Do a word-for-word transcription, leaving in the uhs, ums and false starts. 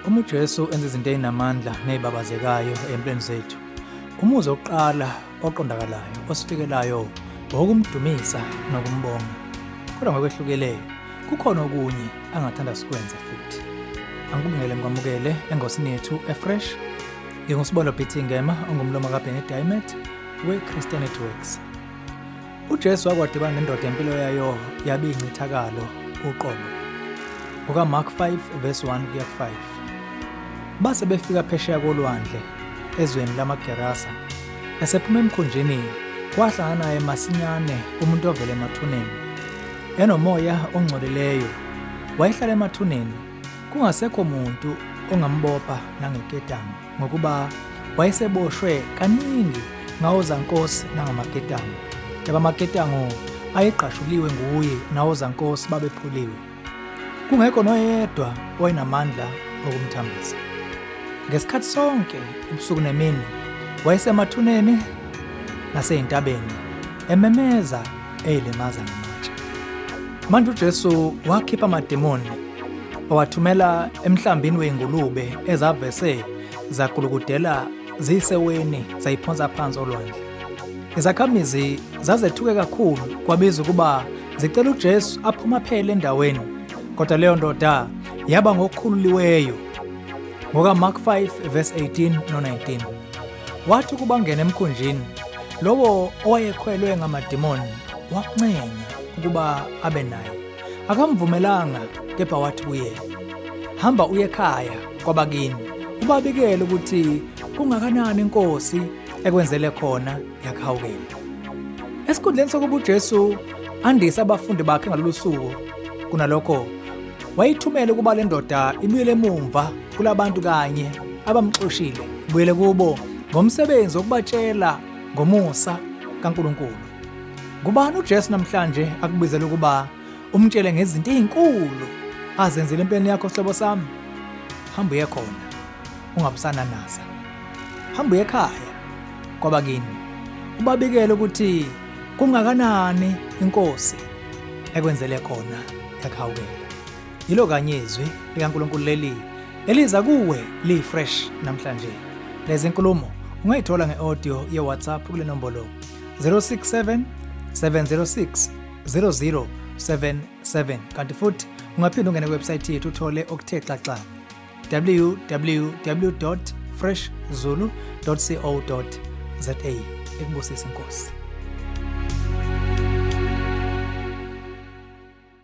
Uma uJesu enza izinto ezinamandla nezibabazekayo empilweni zethu, umuzo oqala oqondakalayo osifikelayo okumdumisa nokumbonga. Kodwa ngokwehlukile kukhona okunye angathanda sikwenze futhi. Angikubongele ngikwamukele engosini yethu eFresh. Ngingusibolo Phithingema ongumlomo kaBenny Diamond we-Christianity Works. uJesu wakwadibana nendoda empilo yayo yabe incithakalo uqobo. NgokaMark five verse one kuya five. Base befika phesheya kolwandle ezweni lamaGerasa. Esephuma emkhunjini kwahlangana naye masinyane umuntu ovela emathuneni. Enomoya ongcolileyo. Wayehlala emathuneni kungasekho umuntu ongambopha nangeketanga ngokuba wayeseboshwe kaningi ngawozankosi nangamaketango. Laba maketango ayeqashuliwe nguye nawozankosi babephuliwe. Kungekho noyedwa owayenamandla okumthambisa. Ngesikhathi sonke ubusuku nemini wayesemathuneni naseyintabeni ememeza eyilimaza ngamatshe. Manje uJesu wakhipha amademoni owathumela emhlambini weingulube ezavese zakulukudela ziseweni zayiphonsa phansi olwandle. Izakhamizi zazethuke kakhulu kwabiza ukuba zicela uJesu aphuma phela endaweni, kodwa leyo ndoda yaba ngokukhululiweyo. NgokaMark five verse eighteen no nineteen. Wathi ukuba ngene emkhunjini, lowo owayekhwelwe ngamademoni wakuncenga ukuba abe naye. Akamvumelanga, kepha wathi kuye, hamba uye ekhaya kwabakini ubabikele ukuthi kungakanani inkosi ekwenzele khona yakhawukela. Esikhundleni sokuba uJesu andise abafundi bakhe ngalolu suku, kunalokho wayithumela ukuba le ndoda ibuyele emumva kulabantu kanye abamxoshile, ibuyele kubo ngomsebenzi wokubatshela ngomusa kaNkulunkulu. Ngubani uJesu namhlanje akubizela ukuba umtshele ngezinto ezinkulu azenzile empeni yakho sihlobo sami? Hamba uye khona, ungabusana naza. Hamba uye ekhaya kwabakini ubabikele ukuthi kungakanani inkosi ekwenzele khona yakhawukela. Yilo kanye izwi likaNkulunkulu leli eliza kuwe liFresh namhlanje. Lezi nkulumo ungayithola ngeaudio yeWhatsApp kule nombolo zero six seven seven zero six zero zero seven seven. Kanti futhi ungaphinda ungene kuwebsite yethu uthole okuthe xaxa w w w dot fresh zulu dot co dot za. Ekubusisa inkosi.